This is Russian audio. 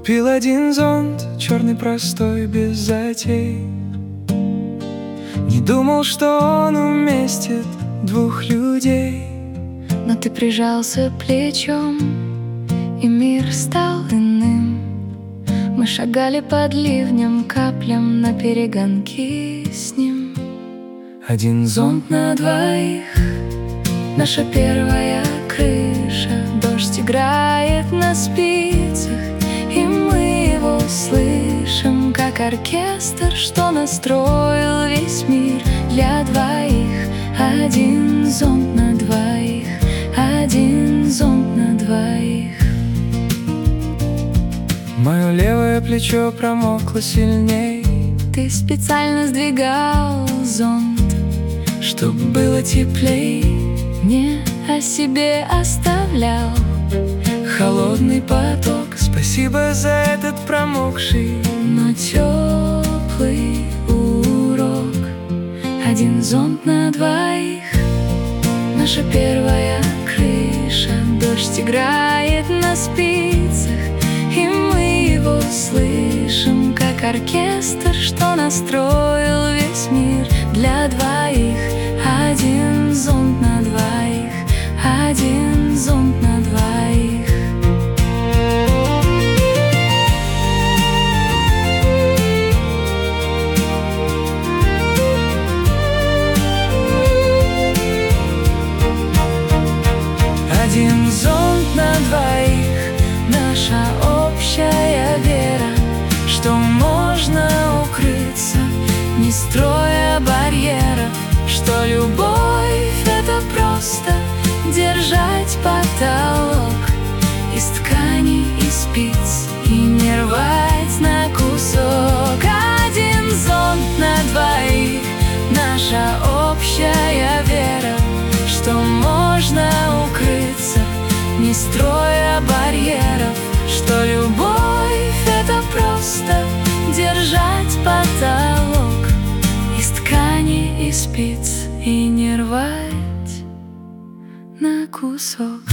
Купил один зонт, черный простой, без затей. Не думал, что он уместит двух людей. Но ты прижался плечом, и мир стал иным. Мы шагали под ливнем, каплям на перегонки с ним. Один зонт На двоих, наша первая крыша. Дождь играет на спицах, и мы его слышим, как оркестр, что настроил весь мир для двоих. Один зонт на двоих, один зонт на двоих. Мое левое плечо промокло сильней. Ты специально сдвигал зонт, Чтоб было теплей, не о себе оставлял холодный поток. Спасибо за этот промокший, но теплый урок. Один зонт на двоих, наша первая крыша. Дождь играет на спицах, и мы его слышим, как оркестр, что настроил весь мир для двоих. Один зонт на двоих, один зонт на двоих. один зонт на двоих. Наша общая вера, что можно укрыться, не строя барьеров, что любовь — это просто держать потолок из ткани и спиц и не рвать на кусок. Один зонт на двоих, наша общая вера, что можно укрыться, не строя барьеров, что любовь — это просто держать потолок из ткани и спиц и не рвать на кусок.